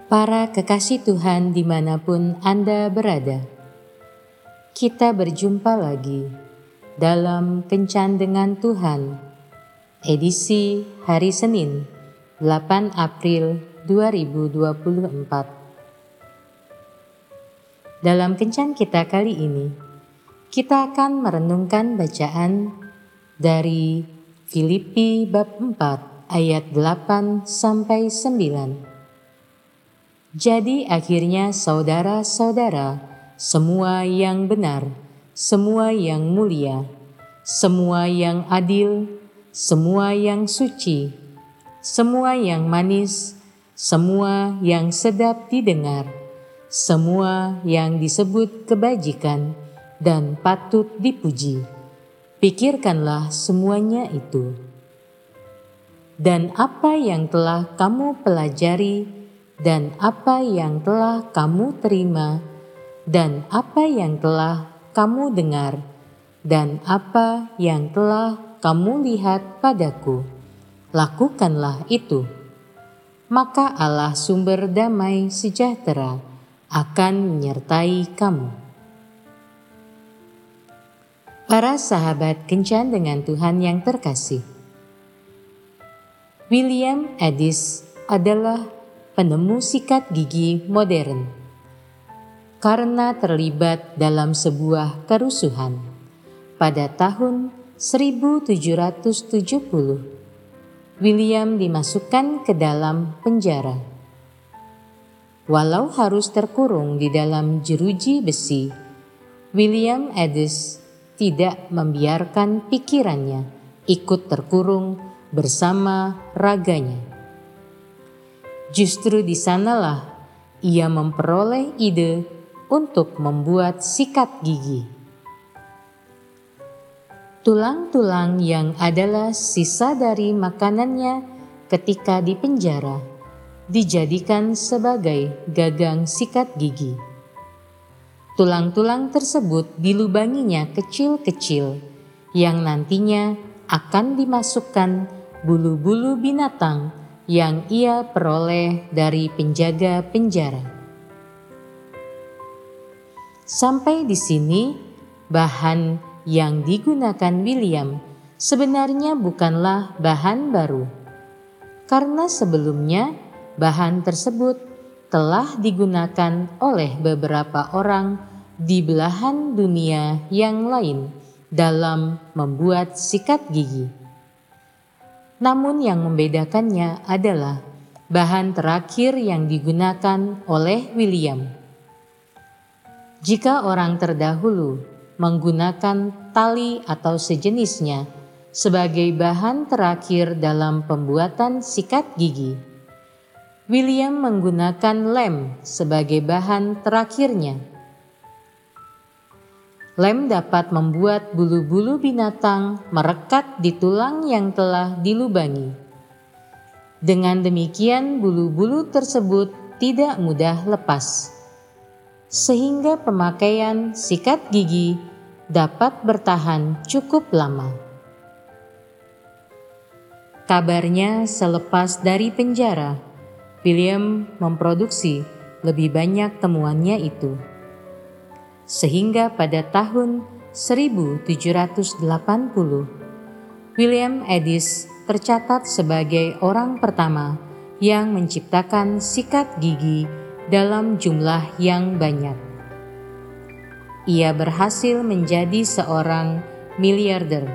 Para kekasih Tuhan dimanapun Anda berada, kita berjumpa lagi dalam Kencan dengan Tuhan, edisi hari Senin, 8 April 2024. Dalam Kencan kita kali ini, kita akan merenungkan bacaan dari Filipi bab 4 ayat 8 sampai 9. Jadi akhirnya saudara-saudara, semua yang benar, semua yang mulia, semua yang adil, semua yang suci, semua yang manis, semua yang sedap didengar, semua yang disebut kebajikan dan patut dipuji, pikirkanlah semuanya itu. Dan apa yang telah kamu pelajari, dan apa yang telah kamu terima, dan apa yang telah kamu dengar, dan apa yang telah kamu lihat padaku, lakukanlah itu. Maka Allah sumber damai sejahtera akan menyertai kamu. Para sahabat Kencan dengan Tuhan yang terkasih, William Addis adalah penemu sikat gigi modern. Karena terlibat dalam sebuah kerusuhan pada tahun 1770, William dimasukkan ke dalam penjara. Walau harus terkurung di dalam jeruji besi, William Addis tidak membiarkan pikirannya ikut terkurung bersama raganya. Justru di sanalah ia memperoleh ide untuk membuat sikat gigi. Tulang-tulang yang adalah sisa dari makanannya ketika di penjara dijadikan sebagai gagang sikat gigi. Tulang-tulang tersebut dilubanginya kecil-kecil yang nantinya akan dimasukkan bulu-bulu binatang yang ia peroleh dari penjaga penjara. Sampai di sini, bahan yang digunakan William sebenarnya bukanlah bahan baru, karena sebelumnya bahan tersebut telah digunakan oleh beberapa orang di belahan dunia yang lain dalam membuat sikat gigi. Namun yang membedakannya adalah bahan terakhir yang digunakan oleh William. Jika orang terdahulu menggunakan tali atau sejenisnya sebagai bahan terakhir dalam pembuatan sikat gigi, William menggunakan lem sebagai bahan terakhirnya. Lem dapat membuat bulu-bulu binatang merekat di tulang yang telah dilubangi. Dengan demikian, bulu-bulu tersebut tidak mudah lepas, sehingga pemakaian sikat gigi dapat bertahan cukup lama. Kabarnya selepas dari penjara, William memproduksi lebih banyak temuannya itu. Sehingga pada tahun 1780, William Addis tercatat sebagai orang pertama yang menciptakan sikat gigi dalam jumlah yang banyak. Ia berhasil menjadi seorang miliarder.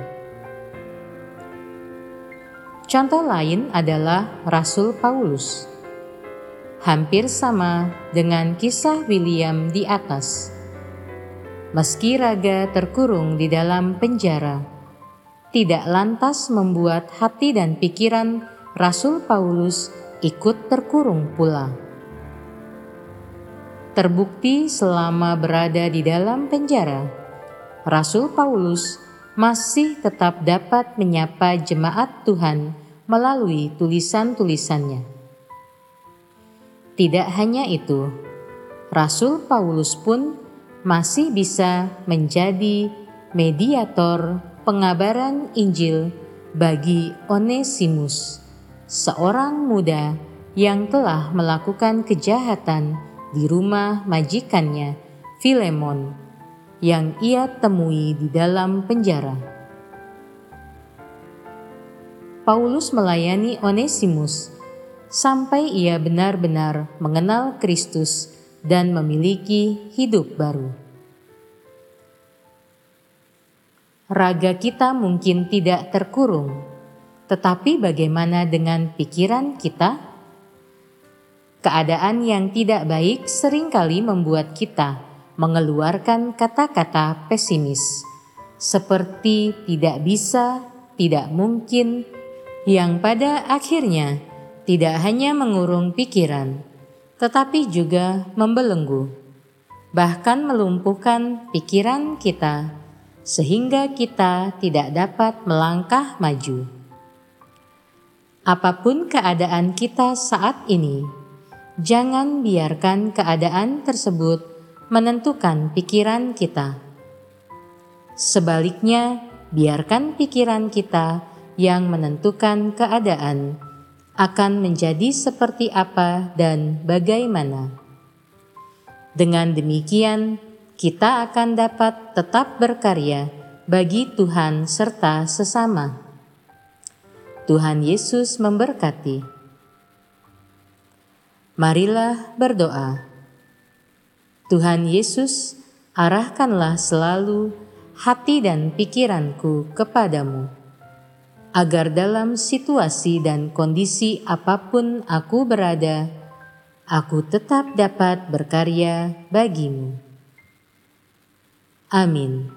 Contoh lain adalah Rasul Paulus. Hampir sama dengan kisah William di atas. Meski raga terkurung di dalam penjara, tidak lantas membuat hati dan pikiran Rasul Paulus ikut terkurung pula. Terbukti selama berada di dalam penjara, Rasul Paulus masih tetap dapat menyapa jemaat Tuhan melalui tulisan-tulisannya. Tidak hanya itu, Rasul Paulus pun masih bisa menjadi mediator pengabaran Injil bagi Onesimus, seorang muda yang telah melakukan kejahatan di rumah majikannya Filemon yang ia temui di dalam penjara. Paulus melayani Onesimus sampai ia benar-benar mengenal Kristus dan memiliki hidup baru. Raga kita mungkin tidak terkurung, tetapi bagaimana dengan pikiran kita? Keadaan yang tidak baik seringkali membuat kita mengeluarkan kata-kata pesimis, seperti tidak bisa, tidak mungkin, yang pada akhirnya tidak hanya mengurung pikiran, tetapi juga membelenggu, bahkan melumpuhkan pikiran kita, sehingga kita tidak dapat melangkah maju. Apapun keadaan kita saat ini, jangan biarkan keadaan tersebut menentukan pikiran kita. Sebaliknya, biarkan pikiran kita yang menentukan keadaan akan menjadi seperti apa dan bagaimana. Dengan demikian, kita akan dapat tetap berkarya bagi Tuhan serta sesama. Tuhan Yesus memberkati. Marilah berdoa. Tuhan Yesus, arahkanlah selalu hati dan pikiranku kepadamu, agar dalam situasi dan kondisi apapun aku berada, aku tetap dapat berkarya bagimu. Amin.